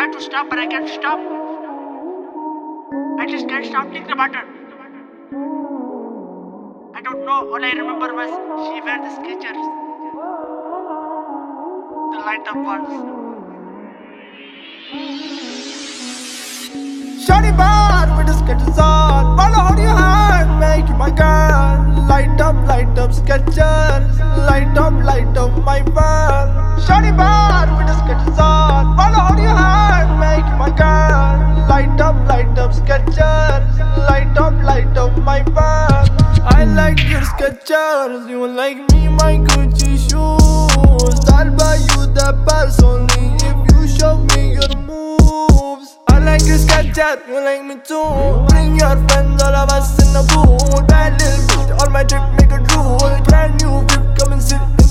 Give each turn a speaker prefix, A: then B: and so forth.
A: try to stop, but I can't stop. I just can't stop thinking about her. I don't know. All I remember was she wear the Skechers, the light up ones.
B: Shawty bad with the Skechers on. Wanna hold your hand, make you my girl. Light up Skechers. Light up my world. Shawty bad with the Skechers on. Wanna hold your hand, make you my girl. Light up Skechers. Light up my world. I like your Skechers. You like me, my Gucci shoes. I'll buy you the purse only if you show me your moves. I like your Skechers, you like me too. Bring your friends, all of us in the pool. Bad little bitch, on my trip, make a drool. Brand new whip, come and sit in